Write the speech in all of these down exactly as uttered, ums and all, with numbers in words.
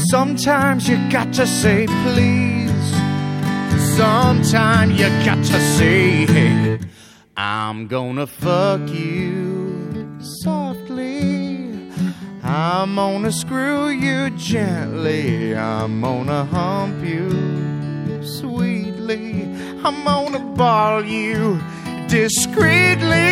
Sometimes you got to say please. Sometimes you got to say, hey, I'm gonna fuck you softly. I'm gonna screw you gently. I'm gonna hump you sweetly. I'm gonna ball you discreetly.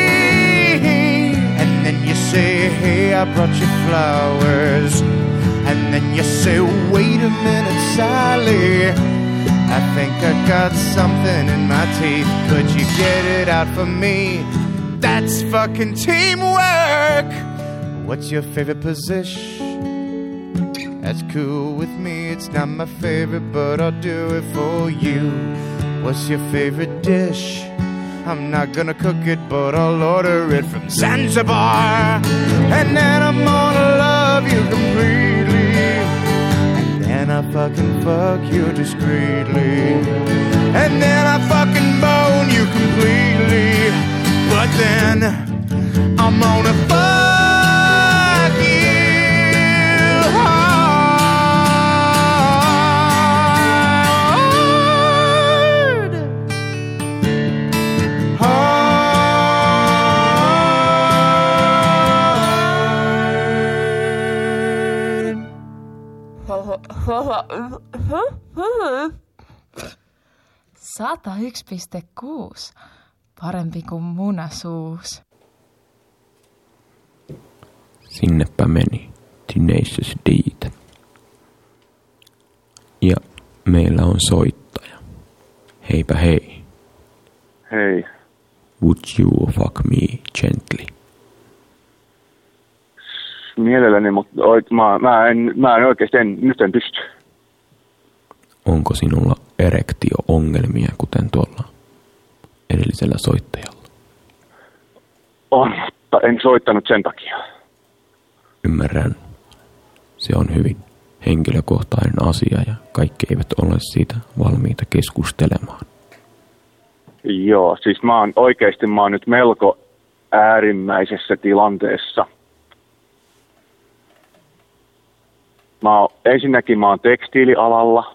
And then you say, hey, I brought you flowers. And then you say, wait a minute, Sally, I think I got something in my teeth. Could you get it out for me? That's fucking teamwork. What's your favorite position? That's cool with me. It's not my favorite, but I'll do it for you. What's your favorite dish? I'm not gonna cook it, but I'll order it from Zanzibar. And then I'm gonna love you completely. And then I fucking fuck you discreetly. And then I fucking bone you completely. But then I'm gonna fuck you hard. Hard. sata yksi piste kuusi. Parempi kuin munasuus. Sinnepä meni Tenacious D:tä. Ja meillä on soittaja. Heipä hei. Hei. Would you fuck me gently? Mielelläni, mutta oit, mä, mä, en, mä en oikeasti en, nyt en pysty. Onko sinulla erektio-ongelmia, kuten tuolla edellisellä soittajalla? On, mutta en soittanut sen takia. Ymmärrän. Se on hyvin henkilökohtainen asia ja kaikki eivät ole siitä valmiita keskustelemaan. Joo, siis mä oon oikeasti mä oon nyt melko äärimmäisessä tilanteessa. Mä oon, ensinnäkin mä oon tekstiilialalla.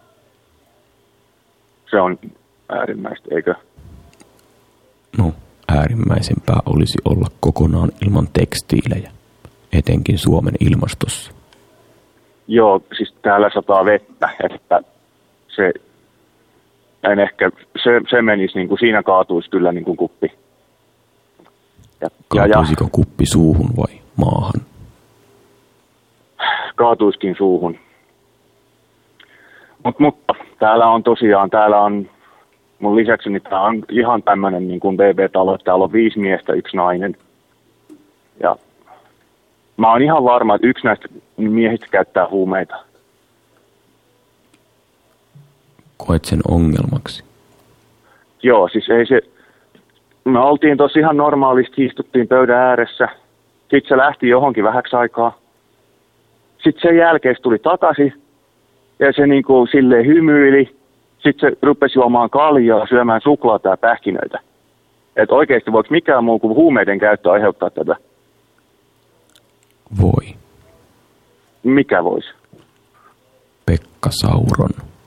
Se on äärimmäistä, eikö? No, äärimmäisempää olisi olla kokonaan ilman tekstiilejä, etenkin Suomen ilmastossa. Joo, siis täällä sataa vettä, että se, en ehkä, se, se menisi niin kuin, siinä kaatuisi kyllä niin kuin kuppi. Ja, Kaatuisiko ja, kuppi suuhun vai maahan? Kaatuiskin suuhun. Mut, mutta täällä on tosiaan, täällä on, mun lisäksi niin tää on ihan tämmönen niin kuin B B-talo, että täällä on viisi miestä, yksi nainen. Ja mä oon ihan varma, että yksi näistä miehistä käyttää huumeita. Koet sen ongelmaksi? Joo, siis ei se, me oltiin tossa ihan normaalisti, istuttiin pöydän ääressä. Sitten se lähti johonkin vähäksi aikaa. Sitten sen jälkeen se tuli takaisin. Ja se niin kuin silleen hymyili. Sitten se rupesi juomaan kaljaa, syömään suklaata ja pähkinöitä. Että oikeasti voiko mikään muu kuin huumeiden käyttö aiheuttaa tätä? Voi. Mikä voisi? Pekka Sauron.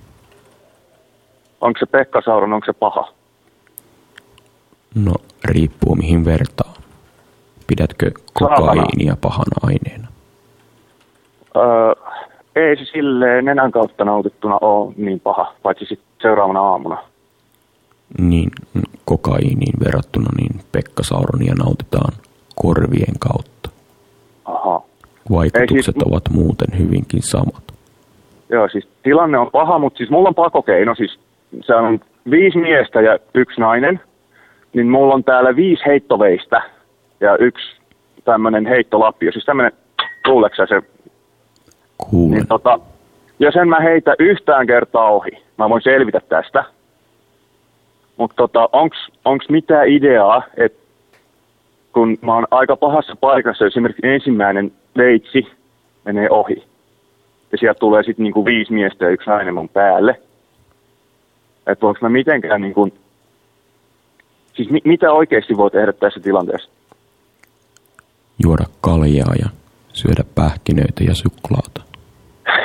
Onko se Pekka Sauron, onko se paha? No, riippuu mihin vertaa. Pidätkö kokaiinia pahana aineena? Öö, ei se silleen nenän kautta nautittuna ole niin paha, paitsi sitten seuraavana aamuna. Niin, kokaiiniin verrattuna niin Pekka Sauronia nautitaan korvien kautta. Aha. Vaikutukset siis, ovat muuten hyvinkin samat. Joo, siis tilanne on paha, mutta siis mulla on pakokeino. Siis se on viisi miestä ja yksi nainen. Niin mulla on täällä viisi heittoveistä ja yksi tämmönen heittolappio. Siis tämmönen, kuuleksä se? Kuulen. Niin tota, jos en mä heitä yhtään kertaa ohi, mä voin selvitä tästä. Mutta tota, onks, onks mitään ideaa, että kun mä oon aika pahassa paikassa, esimerkiksi ensimmäinen veitsi menee ohi. Ja sieltä tulee sitten niinku viisi miestä ja yksi nainen mun päälle. Että voinko mä mitenkään niinku... Siis mi- mitä oikeasti voi tehdä tässä tilanteessa? Juoda kaljaa ja syödä pähkinöitä ja suklaata.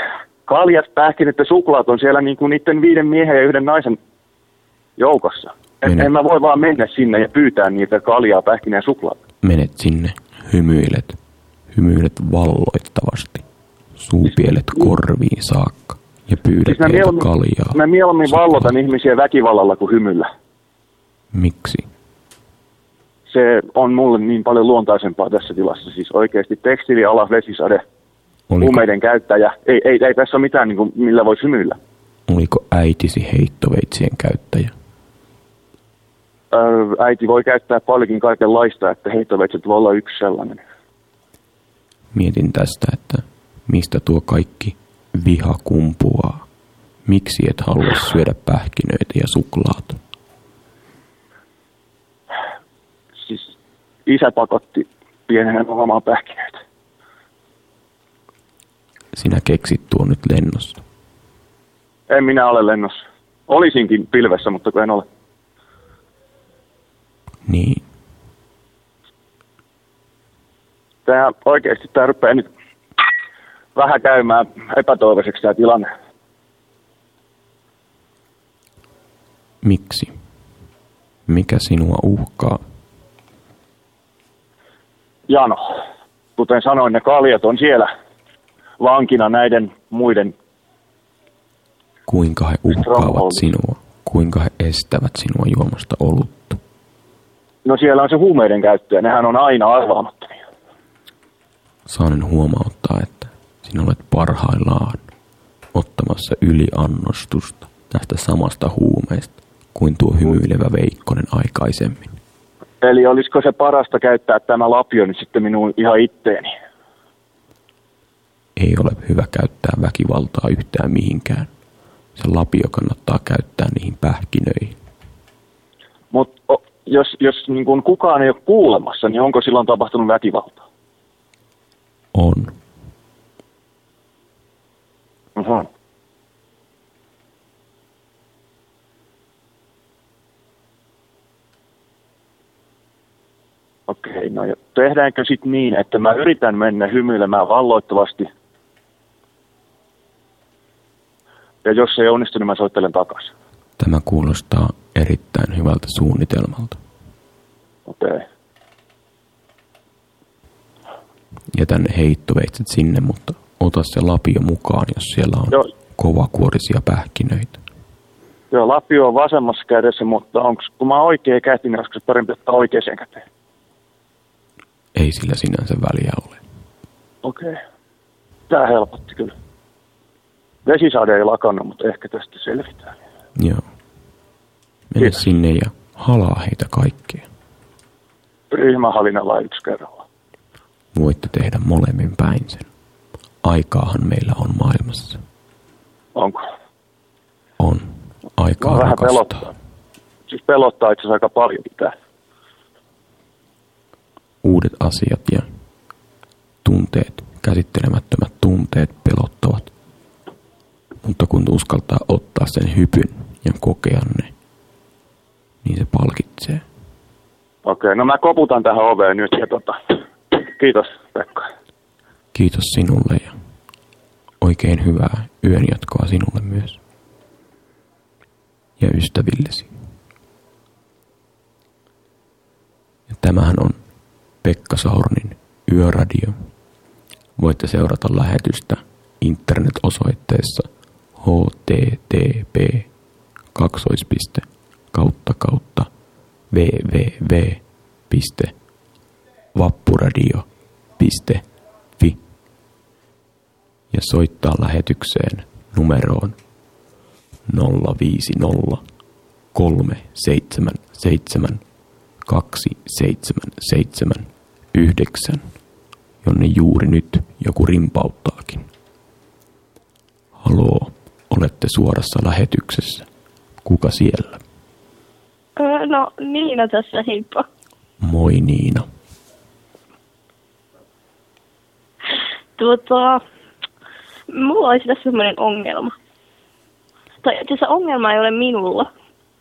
kaljat, pähkinät ja suklaat on siellä niin kuin niiden viiden miehen ja yhden naisen joukossa. En, en mä voi vaan mennä sinne ja pyytää niitä kaljaa, pähkinää ja suklaata. Menet sinne, hymyilet, hymyilet valloittavasti, suupielet korviin saakka ja pyydät siis heiltä kaljaa. Mä mieluummin suklaat. Vallotan ihmisiä väkivallalla kuin hymyllä. Miksi? Se on mulle niin paljon luontaisempaa tässä tilassa. Siis oikeasti tekstiiliala, vesisade, huumeiden käyttäjä. Ei, ei, ei tässä ole mitään, niin kuin, millä voisi hymyillä. Oliko äitisi heittoveitsien käyttäjä? Öö, äiti voi käyttää paljonkin kaikenlaista, että heittoveitset voi olla yksi sellainen. Mietin tästä, että mistä tuo kaikki viha kumpuaa. Miksi et halua syödä pähkinöitä ja suklaata? Siis isä pakotti pienenä omaan pähkinöitä. Sinä keksit tuon nyt lennossa. En minä ole lennossa. Olisinkin pilvessä, mutta kun en ole. Niin. Tämä oikeasti tämä rupeaa nyt vähän käymään epätoivoiseksi tämä tilanne. Miksi? Mikä sinua uhkaa? Jano, kuten sanoin, ne kaljat on siellä vankina näiden muiden. Kuinka he uhkaavat sinua? Kuinka he estävät sinua juomasta olutta? No siellä on se huumeiden käyttö ja nehän on aina arvaamattomia. Saanen huomauttaa, että sinä olet parhaillaan ottamassa yliannostusta tästä samasta huumeesta kuin tuo hymyilevä Veikkonen aikaisemmin. Eli olisiko se parasta käyttää tämä lapio nyt sitten minun ihan itteeni? Ei ole hyvä käyttää väkivaltaa yhtään mihinkään. Se lapio kannattaa käyttää niihin pähkinöihin. Mutta jos, jos niin kun kukaan ei ole kuulemassa, niin onko silloin tapahtunut väkivaltaa? On. Uh-huh. Okei, no ja tehdäänkö sitten niin, että mä yritän mennä hymyilemään valloittavasti. Ja jos se ei onnistu, niin mä soittelen takaisin. Tämä kuulostaa erittäin hyvältä suunnitelmalta. Okei. Okay. Jätän ne heittoveitset sinne, mutta ota se lapio mukaan, jos siellä on Joo. kovakuorisia pähkinöitä. Joo, lapio on vasemmassa kädessä, mutta onko, kun mä oon oikea käsi, niin olisiko se parempi ottaa oikeaan käteen? Ei sillä sinänsä väliä ole. Okei. Okay. Tää helpotti kyllä. Vesisade ei lakannut, mutta ehkä tästä selvitään. Joo. Mene Kiitos. Sinne ja halaa heitä kaikkea. Ryhmähalinalla yksi kerralla. Voitte tehdä molemmin päin sen. Aikaahan meillä on maailmassa. Onko? On. Aikaa no, rakastaa. Pelottaa. Siis pelottaa itse asiassa aika paljon pitää. Uudet asiat ja tunteet, käsittelemättömät tunteet pelottavat. Mutta kun uskaltaa ottaa sen hypyn ja kokea ne, niin se palkitsee. Okei, no mä koputan tähän oveen nyt ja tota, kiitos Pekka. Kiitos sinulle ja oikein hyvää yön jatkoa sinulle myös. Ja ystävillesi. Ja tämähän on Pekka Saurnin Yöradio. Voitte seurata lähetystä internet-osoitteessa h t t p kaksoispiste kautta kautta www piste vappuradio piste fi ja soittaa lähetykseen numeroon nolla viisi nolla kolme seitsemän seitsemän kaksi seitsemän seitsemän yhdeksän, jonne juuri nyt joku rimpauttaakin. Haloo, olette suorassa lähetyksessä. Kuka siellä? Öö, no, Niina tässä, heippa. Moi Niina. Tuota, mulla olisi tässä semmoinen ongelma. Tai itse asiassa ongelma ei ole minulla.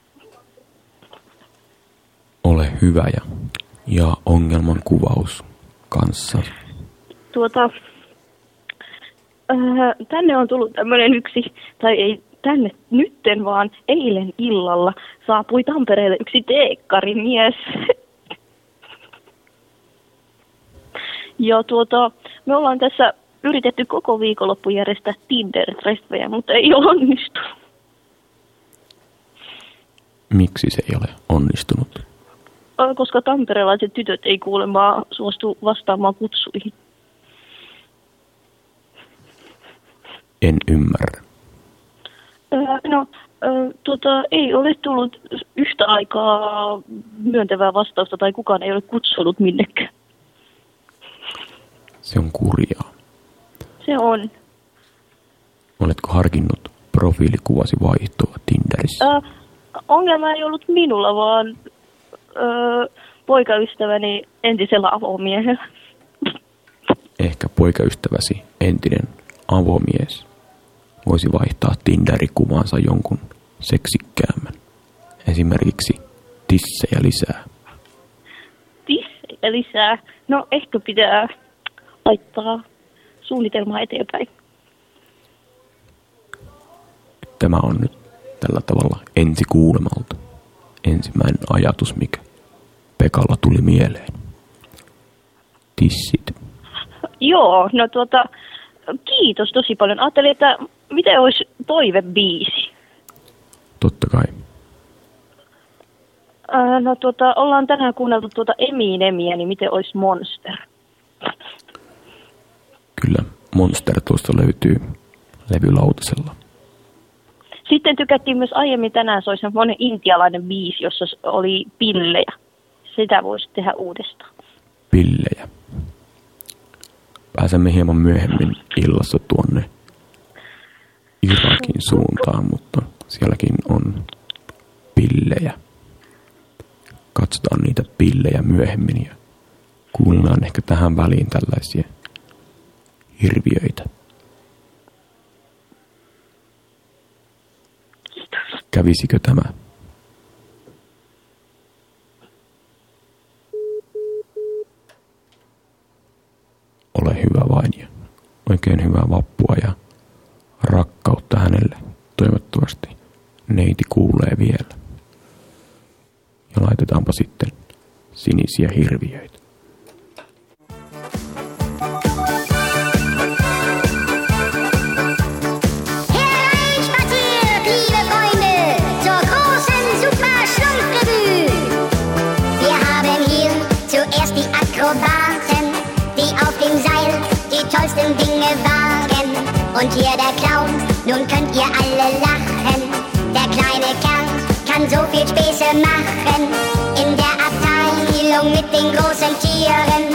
Ole hyvä ja, ja ongelman kuvaus kanssa. Tuota, Öö, tänne on tullut tämmöinen yksi, tai ei tänne nytten, vaan eilen illalla saapui Tampereelle yksi teekkarimies. Ja tuota, me ollaan tässä yritetty koko viikonloppu järjestää Tinder-treffejä, mutta ei ole onnistunut. Miksi se ei ole onnistunut? Koska tamperelaiset tytöt ei kuulemma suostu vastaamaan kutsuihin. En ymmärrä. Öö, no, öö, tuota, ei ole tullut yhtä aikaa myöntävää vastausta tai kukaan ei ole kutsunut minnekään. Se on kurjaa. Se on. Oletko harkinnut profiilikuvasi vaihtoa Tinderissä? Öö, ongelma ei ollut minulla, vaan öö, poikaystäväni entisellä avomiehellä. Ehkä poikaystäväsi entinen avomies voisi vaihtaa Tinderikuvansa jonkun seksikkäämmän. Esimerkiksi tissejä lisää. Tissejä lisää? No ehkä pitää laittaa suunnitelmaa eteenpäin. Tämä on nyt tällä tavalla ensi kuulemalta. Ensimmäinen ajatus, mikä Pekalla tuli mieleen. Tissit. Joo, no tuota, kiitos tosi paljon. Ajattelin, että miten olisi toivebiisi? Totta kai. Ää, no tuota, ollaan tänään kuunneltu tuota Eminemiä, niin miten olisi Monster? Kyllä, Monster tuosta löytyy levylautasella. Sitten tykättiin myös aiemmin tänään, se oli semmoinen intialainen biisi, jossa oli pillejä. Sitä voisi tehdä uudestaan. Pillejä. Pääsemme hieman myöhemmin illassa tuonne Irakin suuntaan, mutta sielläkin on pillejä. Katsotaan niitä pillejä myöhemmin ja kuunnellaan ehkä tähän väliin tällaisia hirviöitä. Kävisikö tämä? Ole hyvä vain ja oikein hyvää vappua ja rakkautta hänelle. Toivottavasti neiti kuulee vielä. Ja laitetaanpa sitten sinisiä hirviöitä. Dinge wagen und hier der Clown, nun könnt ihr alle lachen. Der kleine Kerl kann so viel Späße machen in der Abteilung mit den großen Tieren.